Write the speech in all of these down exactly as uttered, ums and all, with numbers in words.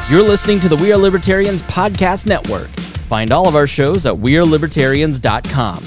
You're listening to the We Are Libertarians Podcast Network. Find all of our shows at we are libertarians dot com.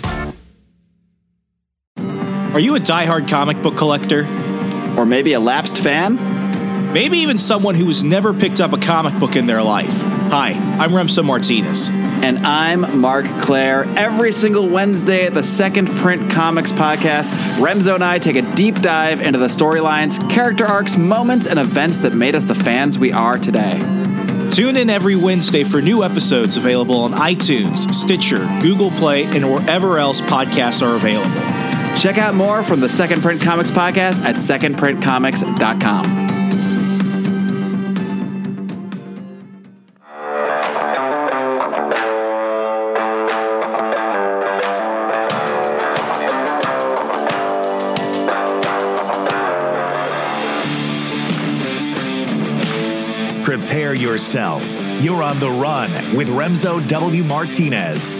Are you a diehard comic book collector? Or maybe a lapsed fan? Maybe even someone who has never picked up a comic book in their life. Hi, I'm Remso Martinez. And I'm Mark Claire. Every single Wednesday at the Second Print Comics Podcast, Remso and I take a deep dive into the storylines, character arcs, moments, and events that made us the fans we are today. Tune in every Wednesday for new episodes available on iTunes, Stitcher, Google Play, and wherever else podcasts are available. Check out more from the Second Print Comics Podcast at second print comics dot com. Prepare yourself. You're on the run with Remso W. Martinez.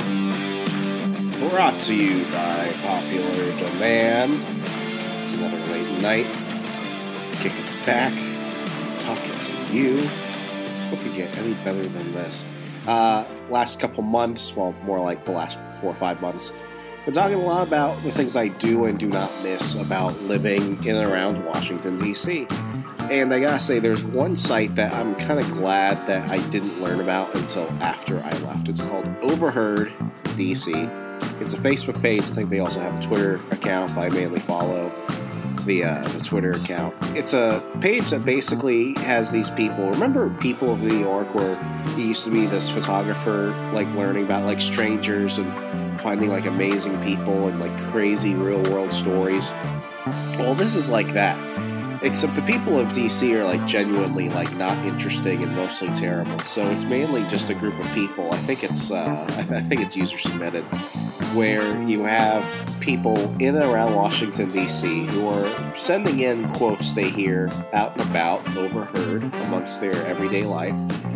Brought to you by popular demand. It's another late night. Kicking back, talking to you. What could get any better than this? Uh, last couple months, well, more like the last four or five months, been talking a lot about the things I do and do not miss about living in and around Washington, D C And I gotta say, there's one site that I'm kind of glad that I didn't learn about until after I left. It's called Overheard D C. It's a Facebook page. I think they also have a Twitter account. I mainly follow the, uh, the Twitter account. It's a page that basically has these people. Remember People of New York, where he used to be this photographer, like learning about like strangers and finding like amazing people and like crazy real world stories? Well, this is like that. Except the people of D C are like genuinely like not interesting and mostly terrible. So it's mainly just a group of people. I think it's uh, I, th- I think it's user submitted, where you have people in and around Washington D C who are sending in quotes they hear out and about, overheard amongst their everyday life,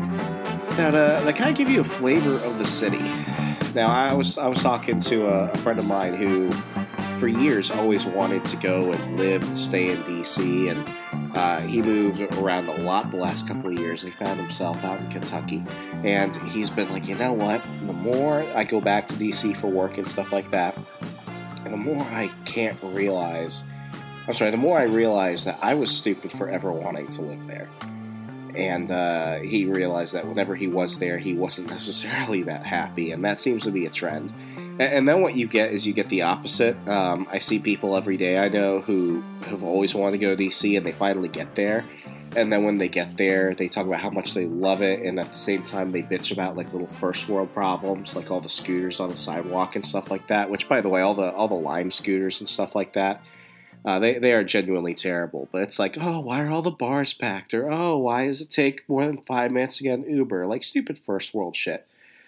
that uh, that kind of give you a flavor of the city. Now I was I was talking to a, a friend of mine who, for years, always wanted to go and live and stay in D C, and uh, he moved around a lot the last couple of years. He found himself out in Kentucky, and he's been like, you know what, the more I go back to D C for work and stuff like that, and the more I can't realize, I'm sorry, the more I realize that I was stupid for ever wanting to live there. And uh, he realized that whenever he was there, he wasn't necessarily that happy, and that seems to be a trend. And then what you get is you get the opposite. Um, I see people every day I know who have always wanted to go to D C, and they finally get there. And then when they get there, they talk about how much they love it, and at the same time they bitch about like little first world problems, like all the scooters on the sidewalk and stuff like that. Which, by the way, all the all the Lime scooters and stuff like that, uh, they they are genuinely terrible. But it's like, oh, why are all the bars packed? Or oh, why does it take more than five minutes to get an Uber? Like stupid first world shit.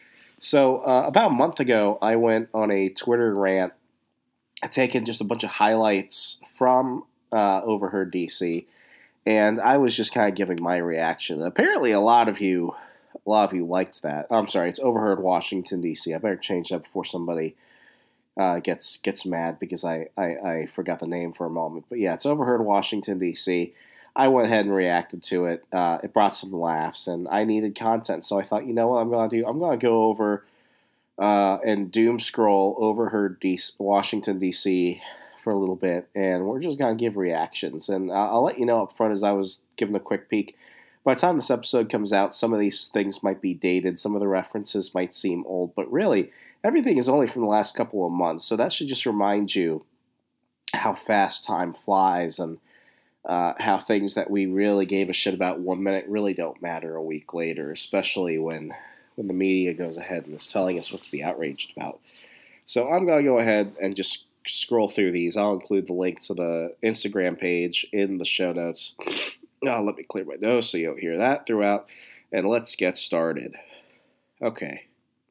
So uh, about a month ago, I went on a Twitter rant, taking just a bunch of highlights from uh, Overheard D C, and I was just kind of giving my reaction. Apparently, a lot of you, a lot of you liked that. I'm sorry, it's Overheard Washington D C. I better change that before somebody uh, gets gets mad because I, I, I forgot the name for a moment. But yeah, it's Overheard Washington D C. I went ahead and reacted to it. Uh, it brought some laughs, and I needed content. So I thought, you know what I'm going to do? I'm going to go over uh, and doom scroll Overheard D C, Washington, D C for a little bit, and we're just going to give reactions. And I'll, I'll let you know up front as I was giving a quick peek. By the time this episode comes out, some of these things might be dated. Some of the references might seem old. But really, everything is only from the last couple of months. So that should just remind you how fast time flies, and Uh, how things that we really gave a shit about one minute really don't matter a week later, especially when when the media goes ahead and is telling us what to be outraged about. So I'm going to go ahead and just scroll through these. I'll include the link to the Instagram page in the show notes. Oh, let me clear my nose so you don't hear that throughout. And let's get started. Okay.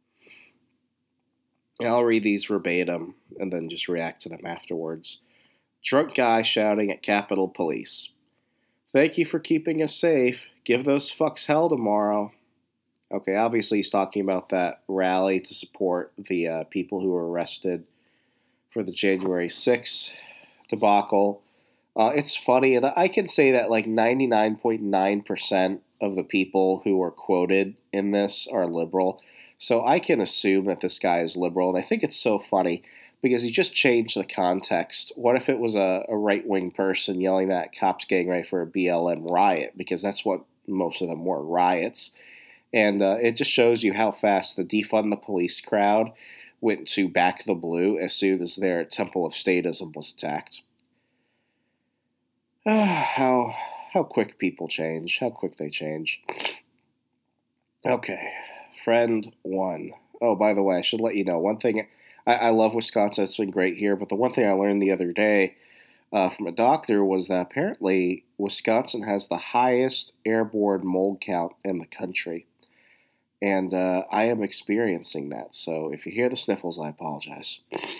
I'll read these verbatim and then just react to them afterwards. Drunk guy shouting at Capitol Police. Thank you for keeping us safe. Give those fucks hell tomorrow. Okay, obviously he's talking about that rally to support the uh, people who were arrested for the January sixth debacle. Uh, it's funny, and I can say that like ninety-nine point nine percent of the people who are quoted in this are liberal. So I can assume that this guy is liberal. And I think it's so funny because he just changed the context. What if it was a, a right-wing person yelling that cops getting ready for a B L M riot? Because that's what most of them were, riots. And uh, it just shows you how fast the defund the police crowd went to back the blue as soon as their temple of statism was attacked. how how quick people change. How quick they change. Okay, friend one. Oh, by the way, I should let you know one thing. I, I love Wisconsin. It's been great here. But the one thing I learned the other day uh, from a doctor was that apparently Wisconsin has the highest airborne mold count in the country. And uh, I am experiencing that. So if you hear the sniffles, I apologize.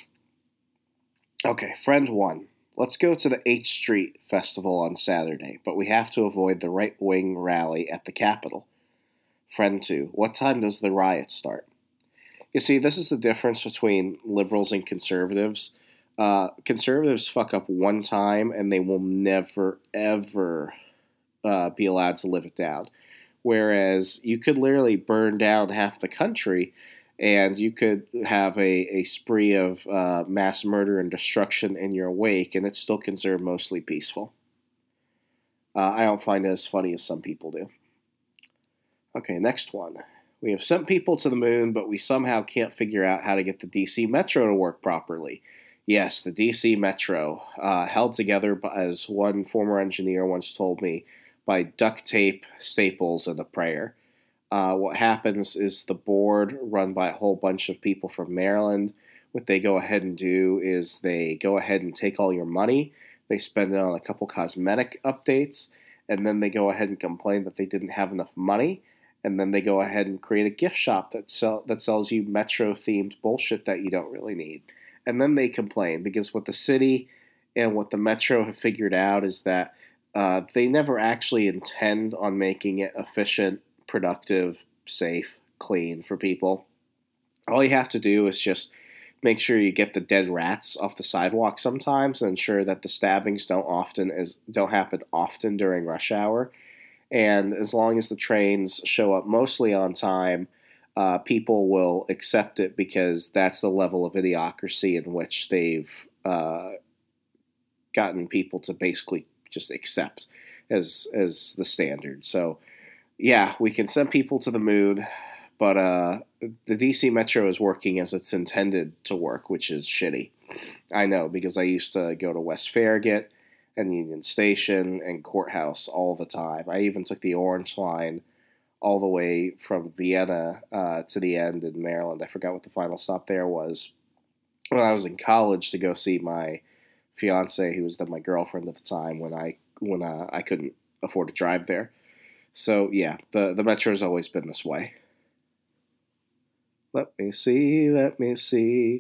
Okay, friend one. Let's go to the eighth Street Festival on Saturday, but we have to avoid the right-wing rally at the Capitol. Friend two. What time does the riot start? You see, this is the difference between liberals and conservatives. Uh, conservatives fuck up one time, and they will never, ever uh, be allowed to live it down. Whereas you could literally burn down half the country, and you could have a, a spree of uh, mass murder and destruction in your wake, and it's still considered mostly peaceful. Uh, I don't find it as funny as some people do. Okay, next one. We have sent people to the moon, but we somehow can't figure out how to get the D C Metro to work properly. Yes, the D C Metro, uh, held together, as one former engineer once told me, by duct tape, staples, and a prayer. Uh, what happens is the board, run by a whole bunch of people from Maryland, what they go ahead and do is they go ahead and take all your money, they spend it on a couple cosmetic updates, and then they go ahead and complain that they didn't have enough money, and then they go ahead and create a gift shop that sell, that sells you Metro-themed bullshit that you don't really need. And then they complain, because what the city and what the Metro have figured out is that uh, they never actually intend on making it efficient, productive, safe, clean for people. All you have to do is just make sure you get the dead rats off the sidewalk sometimes and ensure that the stabbings don't often as don't happen often during rush hour. And as long as the trains show up mostly on time, uh, people will accept it because that's the level of idiocracy in which they've uh, gotten people to basically just accept as as the standard. So yeah, we can send people to the moon, but uh, the D C Metro is working as it's intended to work, which is shitty. I know, because I used to go to West Farragut and Union Station and Courthouse all the time. I even took the Orange Line all the way from Vienna uh, to the end in Maryland. I forgot what the final stop there was. When I was in college to go see my fiance, who was then my girlfriend at the time, when I when uh, I couldn't afford to drive there. So, yeah, the, the Metro's always been this way. Let me see, let me see.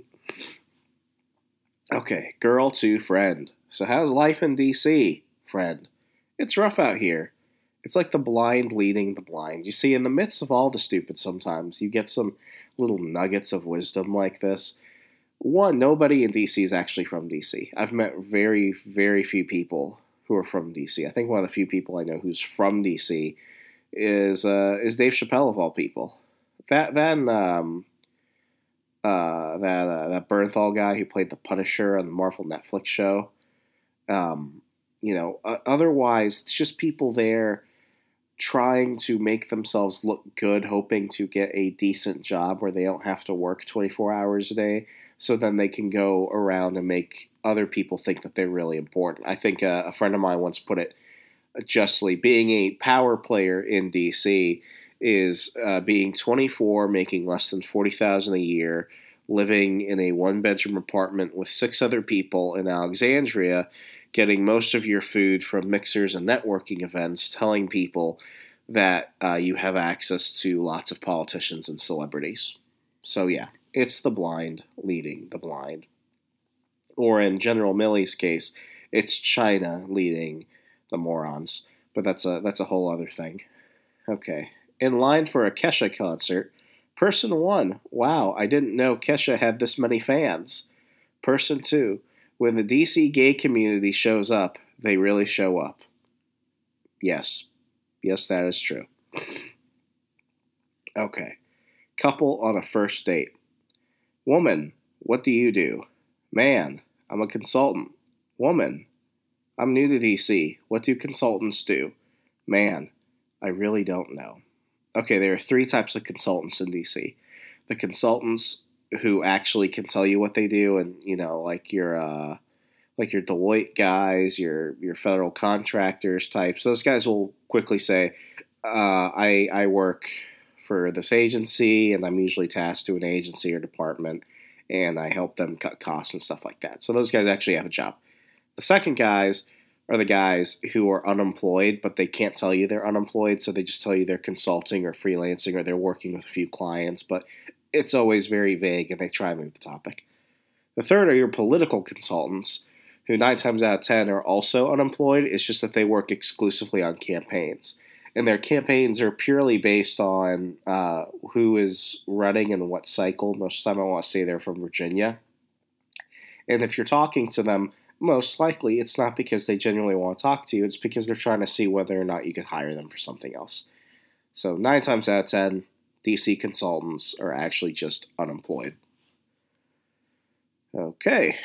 Okay, girl to friend. So how's life in D C, friend? It's rough out here. It's like the blind leading the blind. You see, in the midst of all the stupid sometimes, you get some little nuggets of wisdom like this. One, nobody in D C is actually from D C. I've met very, very few people who are from D C. I think one of the few people I know who's from D C is uh, is Dave Chappelle of all people. That then um, uh, that uh, that Bernthal guy who played the Punisher on the Marvel Netflix show. Um, you know, uh, otherwise it's just people there trying to make themselves look good, hoping to get a decent job where they don't have to work twenty-four hours a day, so then they can go around and make other people think that they're really important. I think uh, a friend of mine once put it justly, being a power player in D C is uh, being twenty-four, making less than forty thousand dollars a year, living in a one-bedroom apartment with six other people in Alexandria, getting most of your food from mixers and networking events, telling people that uh, you have access to lots of politicians and celebrities. So yeah, it's the blind leading the blind. Or in General Milley's case, it's China leading the morons. But that's a that's a whole other thing. Okay. In line for a Kesha concert, person one, wow, I didn't know Kesha had this many fans. Person two, when the D C gay community shows up, they really show up. Yes. Yes, that is true. Okay. Couple on a first date. Woman, what do you do? Man, I'm a consultant. Woman, I'm new to D C. What do consultants do? Man, I really don't know. Okay, there are three types of consultants in D C. The consultants who actually can tell you what they do, and, you know, like your uh, like your Deloitte guys, your your federal contractors types. Those guys will quickly say, uh, I I work for this agency, and I'm usually tasked to an agency or department, and I help them cut costs and stuff like that. So those guys actually have a job. The second guys are the guys who are unemployed, but they can't tell you they're unemployed, so they just tell you they're consulting or freelancing or they're working with a few clients, but it's always very vague, and they try to move the topic. The third are your political consultants, who nine times out of ten are also unemployed. It's just that they work exclusively on campaigns. And their campaigns are purely based on uh, who is running and what cycle. Most of the time I want to say they're from Virginia. And if you're talking to them, most likely it's not because they genuinely want to talk to you. It's because they're trying to see whether or not you could hire them for something else. So nine times out of ten, D C consultants are actually just unemployed. Okay.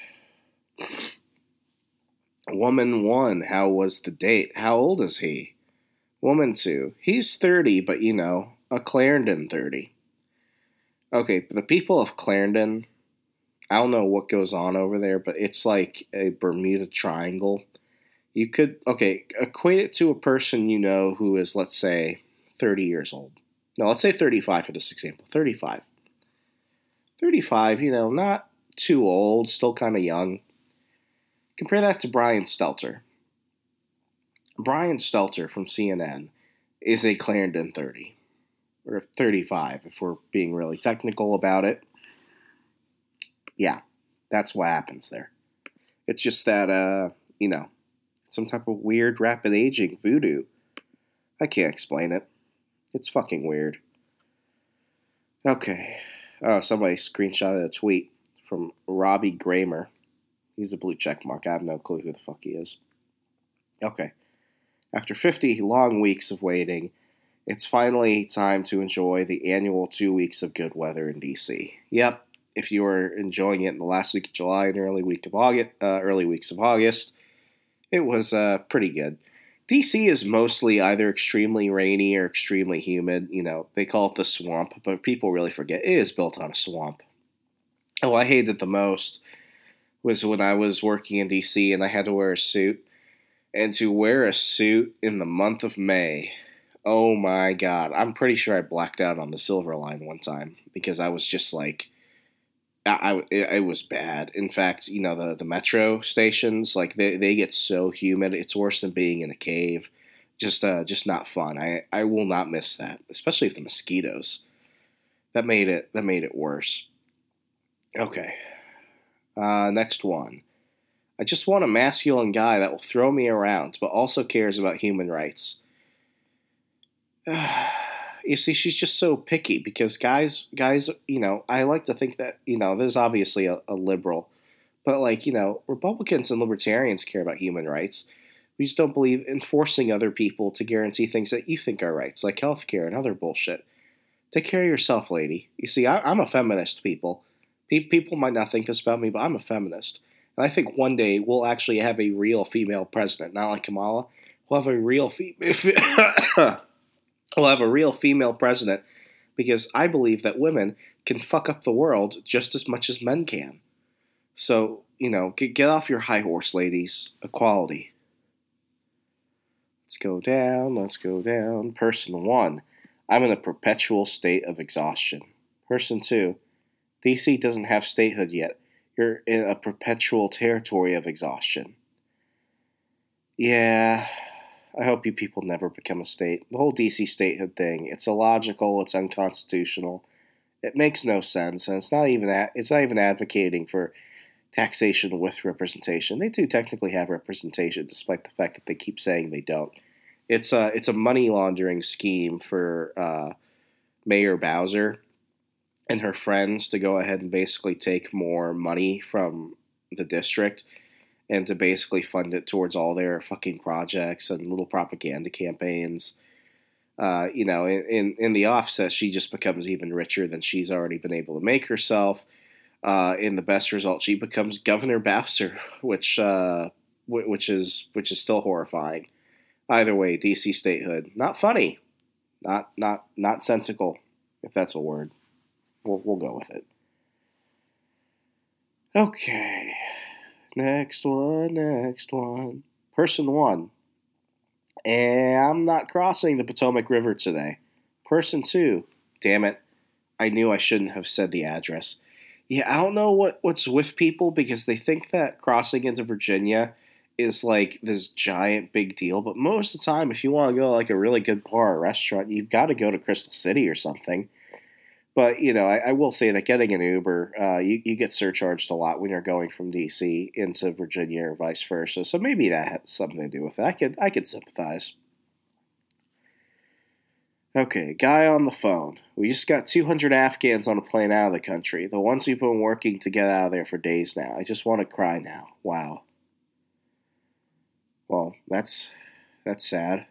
Woman one, how was the date? How old is he? Woman two, he's thirty, but you know, a Clarendon thirty. Okay, the people of Clarendon, I don't know what goes on over there, but it's like a Bermuda Triangle. You could, okay, equate it to a person you know who is, let's say, thirty years old. No, let's say thirty-five for this example. thirty-five. thirty-five, you know, not too old, still kind of young. Compare that to Brian Stelter. Brian Stelter from C N N is a Clarendon thirty. Or thirty-five, if we're being really technical about it. Yeah, that's what happens there. It's just that, uh, you know, some type of weird rapid aging voodoo. I can't explain it. It's fucking weird. Okay. Oh, somebody screenshotted a tweet from Robbie Gramer. He's a blue check mark. I have no clue who the fuck he is. Okay. After fifty long weeks of waiting, it's finally time to enjoy the annual two weeks of good weather in D C. Yep, if you were enjoying it in the last week of July and early week of August, uh, early weeks of August, it was uh, pretty good. D C is mostly either extremely rainy or extremely humid. You know, they call it the swamp, but people really forget it is built on a swamp. And what I hated the most was when I was working in D C and I had to wear a suit. And to wear a suit in the month of May, oh my God. I'm pretty sure I blacked out on the Silver Line one time because I was just like, I, I, it, it was bad. In fact, you know, the, the metro stations, like they, they get so humid. It's worse than being in a cave. Just uh, just not fun. I, I will not miss that, especially with the mosquitoes. That made it, that made it worse. Okay. Uh, next one. I just want a masculine guy that will throw me around, but also cares about human rights. You see, she's just so picky because guys, guys, you know, I like to think that, you know, there's obviously a, a liberal, but like, you know, Republicans and libertarians care about human rights. We just don't believe in forcing other people to guarantee things that you think are rights, like healthcare and other bullshit. Take care of yourself, lady. You see, I, I'm a feminist, people. Pe- people might not think this about me, but I'm a feminist. And I think one day we'll actually have a real female president, not like Kamala. We'll have a real fe- we'll have a real female president because I believe that women can fuck up the world just as much as men can. So, you know, get, get off your high horse, ladies. Equality. Let's go down, let's go down. Person one, I'm in a perpetual state of exhaustion. Person two, D C doesn't have statehood yet. You're in a perpetual territory of exhaustion. Yeah, I hope you people never become a state. The whole D C statehood thing, it's illogical, it's unconstitutional. It makes no sense, and it's not even a- it's not even advocating for taxation with representation. They do technically have representation, despite the fact that they keep saying they don't. It's a, it's a money laundering scheme for uh, Mayor Bowser and her friends to go ahead and basically take more money from the district and to basically fund it towards all their fucking projects and little propaganda campaigns. Uh, you know, in, in, in the offset, she just becomes even richer than she's already been able to make herself. Uh, in the best result, she becomes Governor Bowser, which uh, w- which is which is still horrifying. Either way, D C statehood, not funny, not not not sensical, if that's a word. We'll we'll go with it. Okay, next one, next one. Person one. And I'm not crossing the Potomac River today. Person two. Damn it. I knew I shouldn't have said the address. Yeah, I don't know what, what's with people because they think that crossing into Virginia is like this giant big deal. But most of the time, if you want to go to like a really good bar or restaurant, you've got to go to Crystal City or something. But, you know, I, I will say that getting an Uber, uh, you, you get surcharged a lot when you're going from D C into Virginia or vice versa. So maybe that has something to do with it. I could, I could sympathize. Okay, guy on the phone. We just got two hundred Afghans on a plane out of the country. The ones we've been working to get out of there for days now. I just want to cry now. Wow. Well, that's that's sad.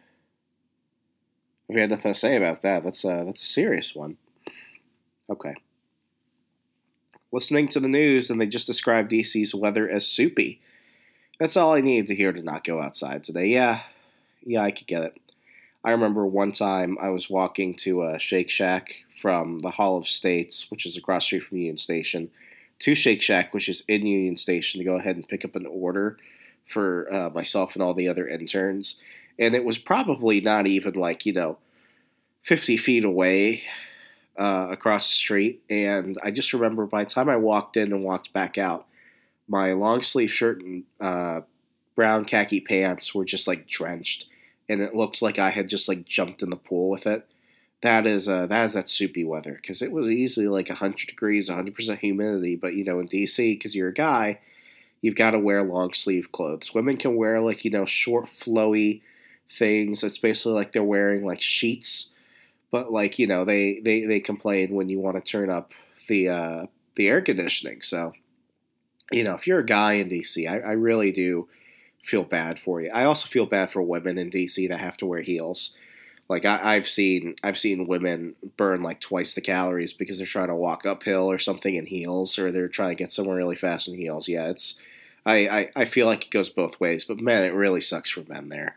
If you had nothing to say about that, that's a, that's a serious one. Okay. Listening to the news, and they just described D C's weather as soupy. That's all I needed to hear to not go outside today. Yeah, yeah, I could get it. I remember one time I was walking to a Shake Shack from the Hall of States, which is across the street from Union Station, to Shake Shack, which is in Union Station, to go ahead and pick up an order for uh, myself and all the other interns. And it was probably not even like, you know, fifty feet away uh, across the street. And I just remember by the time I walked in and walked back out, my long sleeve shirt and uh, brown khaki pants were just like drenched. And it looked like I had just like jumped in the pool with it. That is uh, that is that soupy weather, because it was easily like one hundred degrees, one hundred percent humidity. But, you know, in D C, because you're a guy, you've got to wear long sleeve clothes. Women can wear like, you know, short, flowy things. It's basically like they're wearing like sheets. But like, you know, they, they, they complain when you want to turn up the uh, the air conditioning. So, you know, if you're a guy in D C, I, I really do feel bad for you. I also feel bad for women in D C that have to wear heels. Like I, I've seen, I've seen women burn like twice the calories because they're trying to walk uphill or something in heels, or they're trying to get somewhere really fast in heels. Yeah, it's, I, I, I feel like it goes both ways. But man, it really sucks for men there.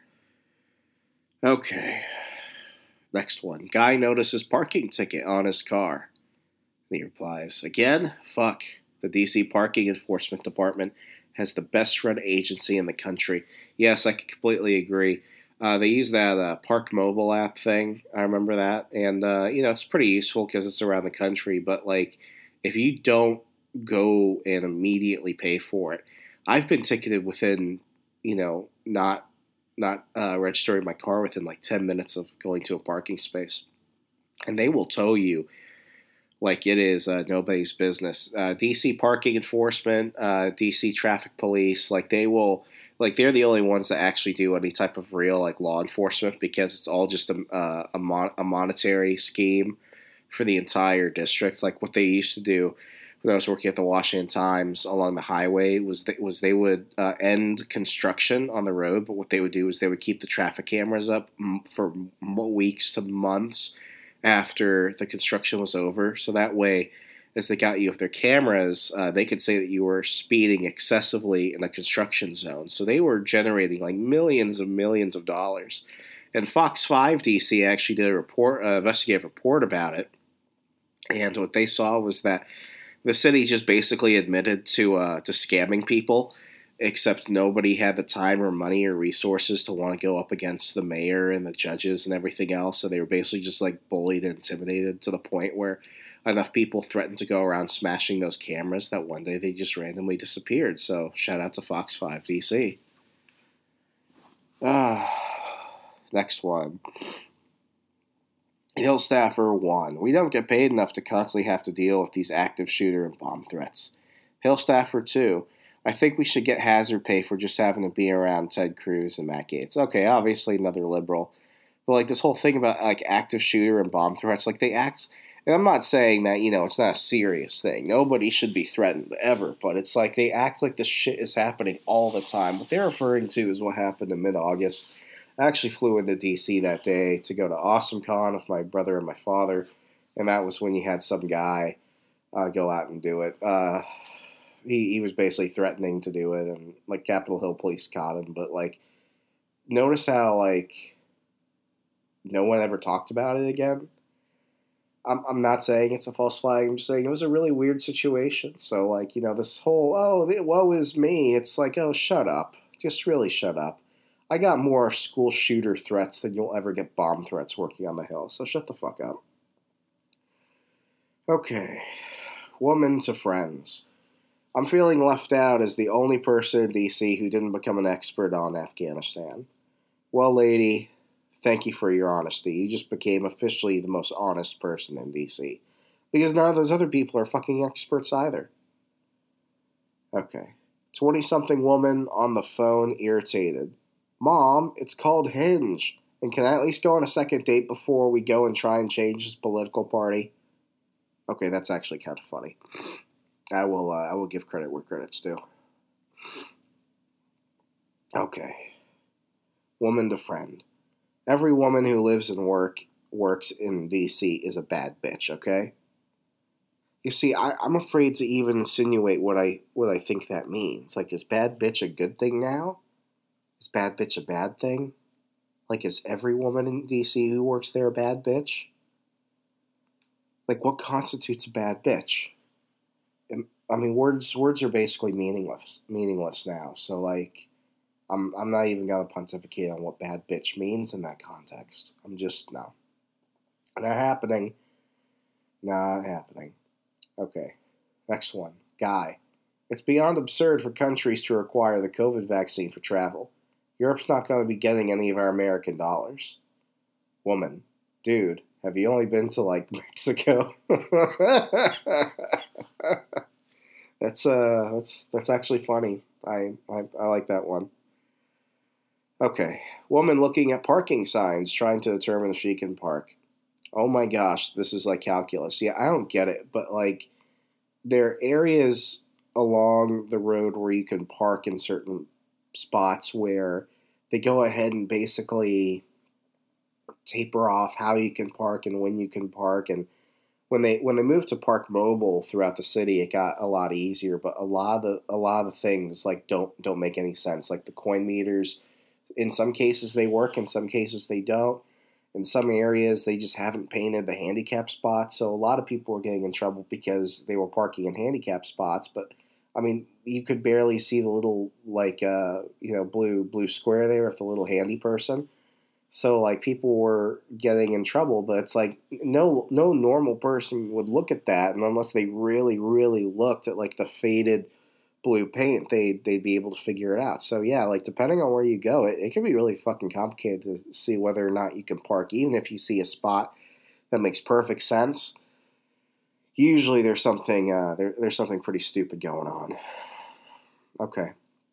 Okay, next one. Guy notices parking ticket on his car. And he replies, again, fuck. The D C Parking Enforcement Department has the best run agency in the country. Yes, I can completely agree. Uh, they use that uh, Park Mobile app thing. I remember that. And, uh, you know, it's pretty useful because it's around the country. But, like, if you don't go and immediately pay for it, I've been ticketed within, you know, not not uh, registering my car within, like, ten minutes of going to a parking space. And they will tow you like it is uh, nobody's business. Uh, D C Parking Enforcement, uh, D C Traffic Police, like they will, like they're the only ones that actually do any type of real like law enforcement, because it's all just a uh, a, mon- a monetary scheme for the entire district. Like what they used to do when I was working at the Washington Times along the highway was they, was they would uh, end construction on the road, but what they would do is they would keep the traffic cameras up m- for m- weeks to months after the construction was over. So that way, as they got you with their cameras, uh, they could say that you were speeding excessively in a construction zone. So they were generating like millions and millions of dollars. And Fox five D C actually did a report, uh, investigative report about it. And what they saw was that the city just basically admitted to uh, to scamming people, except nobody had the time or money or resources to want to go up against the mayor and the judges and everything else. So they were basically just like bullied and intimidated to the point where enough people threatened to go around smashing those cameras that one day they just randomly disappeared. So shout out to Fox five D C. Ah, next one. Hill staffer one. We don't get paid enough to constantly have to deal with these active shooter and bomb threats. Hill staffer two. I think we should get hazard pay for just having to be around Ted Cruz and Matt Gaetz. Okay, obviously another liberal. But like this whole thing about like active shooter and bomb threats, like they act, and I'm not saying that, you know, it's not a serious thing. Nobody should be threatened ever, but it's like they act like this shit is happening all the time. What they're referring to is what happened in mid-August I actually flew into D C that day to go to AwesomeCon with my brother and my father, and that was when you had some guy uh, go out and do it. Uh, he he was basically threatening to do it, and like Capitol Hill police caught him. But like, notice how like no one ever talked about it again. I'm I'm not saying it's a false flag. I'm just saying it was a really weird situation. So like, you know, this whole oh woe is me. It's like, oh, shut up. Just really shut up. I got more school shooter threats than you'll ever get bomb threats working on the Hill. So shut the fuck up. Okay, woman to friends. I'm feeling left out as the only person in D C who didn't become an expert on Afghanistan. Well, lady, thank you for your honesty. You just became officially the most honest person in D C. Because none of those other people are fucking experts either. Okay. twenty-something woman on the phone, irritated. Mom, it's called Hinge. And can I at least go on a second date before we go and try and change his political party? Okay, that's actually kind of funny. I will uh, I will give credit where credit's due. Okay. Woman to friend. Every woman who lives and work works in D C is a bad bitch, okay? You see, I, I'm afraid to even insinuate what I what I think that means. Like, is bad bitch a good thing now? Is bad bitch a bad thing? Like, is every woman in D C who works there a bad bitch? Like, what constitutes a bad bitch? I mean, words words are basically meaningless meaningless now. So, like, I'm I'm not even gonna pontificate on what bad bitch means in that context. I'm just no, not happening. Not happening. Okay, next one. Guy. It's beyond absurd for countries to require the COVID vaccine for travel. Europe's not going to be getting any of our American dollars. Woman. Dude, have you only been to, like, Mexico? that's, uh, that's, that's actually funny. I, I, I like that one. Okay. Woman looking at parking signs, trying to determine if she can park. Oh my gosh, this is like calculus. Yeah, I don't get it, but like there are areas along the road where you can park in certain spots where they go ahead and basically taper off how you can park and when you can park. And when they when they moved to Park Mobile throughout the city, it got a lot easier. But a lot of the a lot of the things like don't don't make any sense. Like the coin meters, in some cases they work, in some cases they don't. In some areas, they just haven't painted the handicap spots, so a lot of people were getting in trouble because they were parking in handicap spots. But I mean, you could barely see the little like uh, you know blue blue square there with the little handy person. So like people were getting in trouble, but it's like no no normal person would look at that, and unless they really really looked at like the faded blue paint, they they'd be able to figure it out. So yeah, like depending on where you go, it, it can be really fucking complicated to see whether or not you can park. Even if you see a spot that makes perfect sense, usually there's something uh, there, there's something pretty stupid going on. Okay,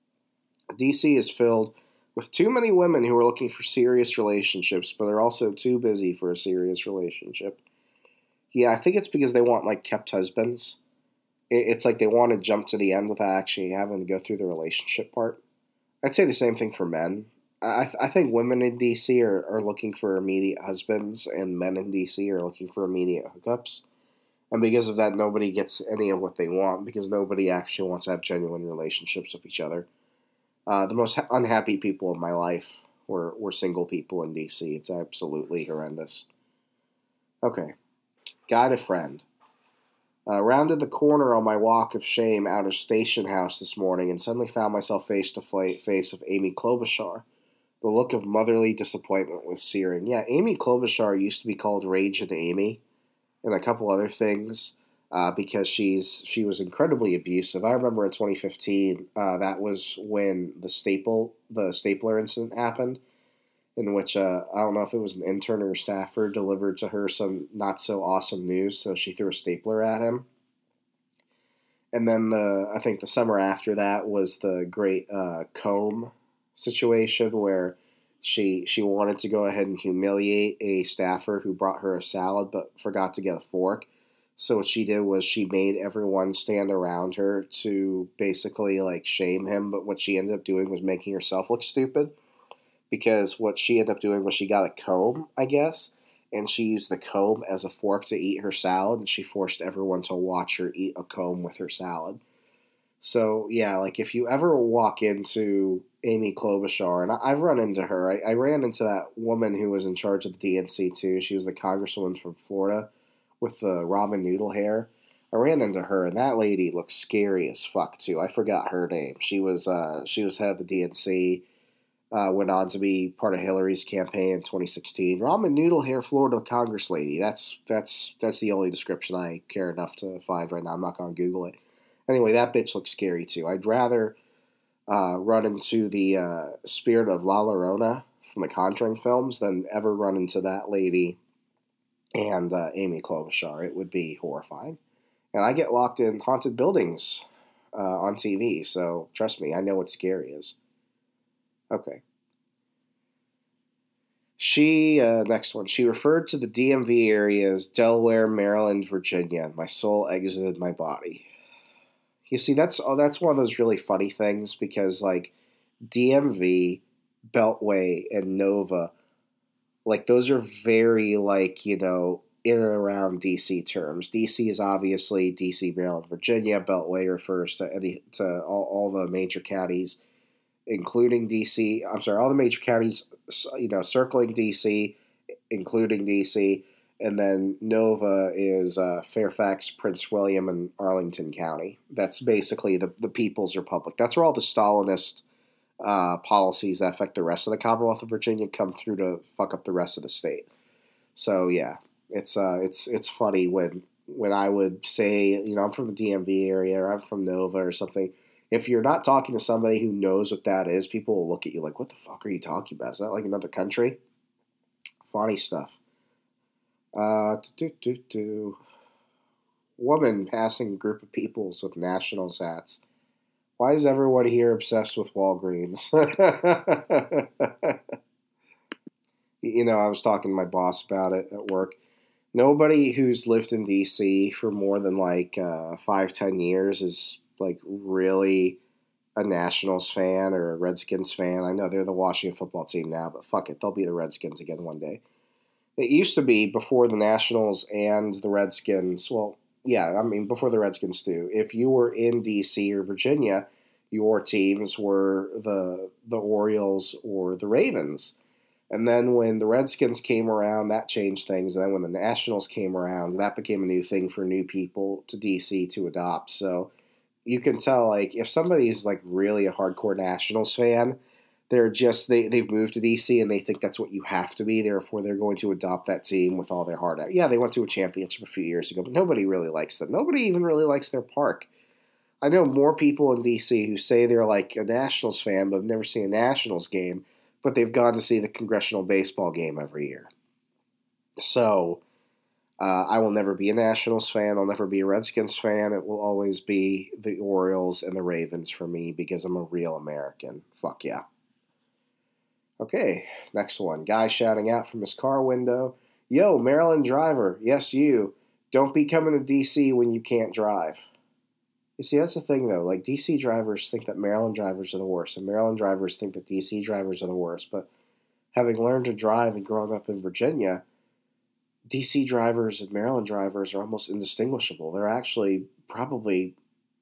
D C is filled with too many women who are looking for serious relationships, but are also too busy for a serious relationship. Yeah, I think it's because they want like kept husbands. It's like they want to jump to the end without actually having to go through the relationship part. I'd say the same thing for men. I, I think women in D C are, are looking for immediate husbands, and men in D C are looking for immediate hookups. And because of that, nobody gets any of what they want, because nobody actually wants to have genuine relationships with each other. Uh, the most ha- unhappy people in my life were, were single people in D C. It's absolutely horrendous. Okay. Guide a friend. Uh, rounded the corner on my walk of shame out of Station House this morning and suddenly found myself face to face of Amy Klobuchar. The look of motherly disappointment was searing. Yeah, Amy Klobuchar used to be called Ragin' Amy and a couple other things uh, because she's she was incredibly abusive. I remember in twenty fifteen, uh, that was when the staple the stapler incident happened, in which uh, I don't know if it was an intern or a staffer delivered to her some not so awesome news, so she threw a stapler at him. And then the I think the summer after that was the great uh, comb situation where she she wanted to go ahead and humiliate a staffer who brought her a salad but forgot to get a fork. So what she did was she made everyone stand around her to basically like shame him, but what she ended up doing was making herself look stupid. because what she ended up doing was she got a comb, I guess, and she used the comb as a fork to eat her salad, and she forced everyone to watch her eat a comb with her salad. So, yeah, like, if you ever walk into Amy Klobuchar, and I've run into her. I, I ran into that woman who was in charge of the D N C, too. She was the congresswoman from Florida with the ramen noodle hair. I ran into her, and that lady looked scary as fuck, too. I forgot her name. She was uh, she was head of the D N C, uh, went on to be part of Hillary's campaign in twenty sixteen. Ramen noodle hair Florida Congress lady. That's, that's, that's the only description I care enough to find right now. I'm not going to Google it. Anyway, that bitch looks scary, too. I'd rather uh, run into the uh, spirit of La Llorona from the Conjuring films than ever run into that lady and uh, Amy Klobuchar. It would be horrifying. And I get locked in haunted buildings uh, on T V, so trust me, I know what scary is. Okay. She, uh, next one, she referred to the D M V area as Delaware, Maryland, Virginia. My soul exited my body. You see, that's oh, that's one of those really funny things because, like, D M V, Beltway, and Nova, like, those are very, like, you know, in and around D C terms. D C is obviously D C, Maryland, Virginia. Beltway refers to any to all, all the major counties, including D C. I'm sorry, all the major counties, you know, circling D C, including D C. And then Nova is uh, Fairfax, Prince William, and Arlington County. That's basically the, the People's Republic. That's where all the Stalinist uh, policies that affect the rest of the Commonwealth of Virginia come through to fuck up the rest of the state. So yeah, it's uh, it's it's funny when when I would say, you know, I'm from the D M V area or I'm from Nova or something. If you're not talking to somebody who knows what that is, people will look at you like, "What the fuck are you talking about? Is that like another country?" Funny stuff. Uh, do, do, do. Woman passing group of peoples with Nationals hats. Why is everyone here obsessed with Walgreens? You know, I was talking to my boss about it at work. Nobody who's lived in D C for more than like uh, five, ten years is like really a Nationals fan or a Redskins fan. I know they're the Washington football team now, but fuck it, they'll be the Redskins again one day. It used to be before the Nationals and the Redskins. Well, yeah, I mean, before the Redskins too. If you were in D C or Virginia, your teams were the the Orioles or the Ravens. And then when the Redskins came around, that changed things. And then when the Nationals came around, that became a new thing for new people to D C to adopt. So you can tell, like, if somebody's like really a hardcore Nationals fan, They're just they they've moved to D C and they think that's what you have to be. Therefore, they're going to adopt that team with all their heart out. Yeah, they went to a championship a few years ago, but nobody really likes them. Nobody even really likes their park. I know more people in D C who say they're like a Nationals fan, but have never seen a Nationals game, but they've gone to see the congressional baseball game every year. So, uh, I will never be a Nationals fan. I'll never be a Redskins fan. It will always be the Orioles and the Ravens for me because I'm a real American. Fuck yeah. Okay, next one. Guy shouting out from his car window, "Yo, Maryland driver, yes you, don't be coming to D C when you can't drive." You see, that's the thing though, like D C drivers think that Maryland drivers are the worst, and Maryland drivers think that D C drivers are the worst, but having learned to drive and growing up in Virginia, D C drivers and Maryland drivers are almost indistinguishable. They're actually probably,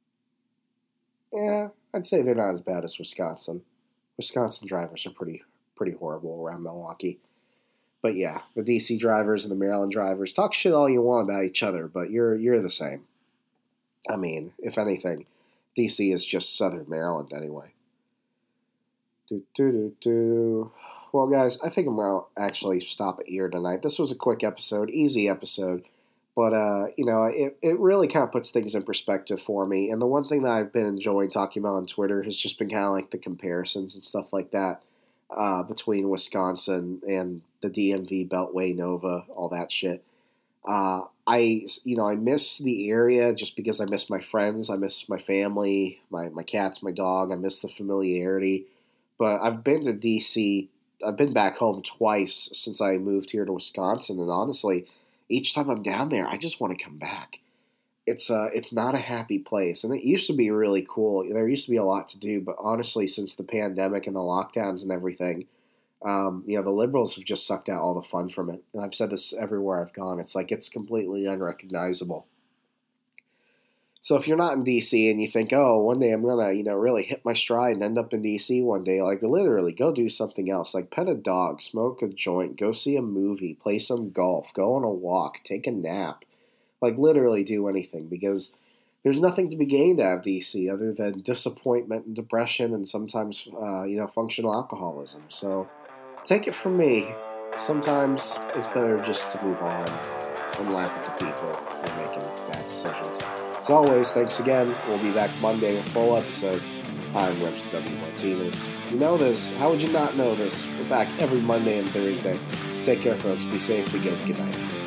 yeah, I'd say they're not as bad as Wisconsin. Wisconsin drivers are pretty pretty horrible around Milwaukee. But yeah, the D C drivers and the Maryland drivers, talk shit all you want about each other, but you're you're the same. I mean, if anything, D C is just Southern Maryland anyway. Do, do, do, do. Well, guys, I think I'm going to actually stop it here tonight. This was a quick episode, easy episode, but, uh, you know, it, it really kind of puts things in perspective for me. And the one thing that I've been enjoying talking about on Twitter has just been kind of like the comparisons and stuff like that. Uh, between Wisconsin and the D M V, Beltway, Nova, all that shit. Uh, I, you know, I miss the area just because I miss my friends. I miss my family, my, my cats, my dog. I miss the familiarity. But I've been to D C, I've been back home twice since I moved here to Wisconsin. And honestly, each time I'm down there, I just want to come back. It's uh, it's not a happy place. And it used to be really cool. There used to be a lot to do. But honestly, since the pandemic and the lockdowns and everything, Um, you know, the liberals have just sucked out all the fun from it. And I've said this everywhere I've gone. It's like it's completely unrecognizable. So if you're not in D C and you think, oh, one day I'm going to, you know, really hit my stride and end up in D C one day, like literally go do something else. Like pet a dog, smoke a joint, go see a movie, play some golf, go on a walk, take a nap. Like literally do anything, because there's nothing to be gained out of D C other than disappointment and depression and sometimes, uh, you know, functional alcoholism. So take it from me. Sometimes it's better just to move on and laugh at the people who are making bad decisions. As always, thanks again. We'll be back Monday with a full episode. I'm Remzo W. Martinez. You know this. How would you not know this? We're back every Monday and Thursday. Take care, folks. Be safe. Again, good night.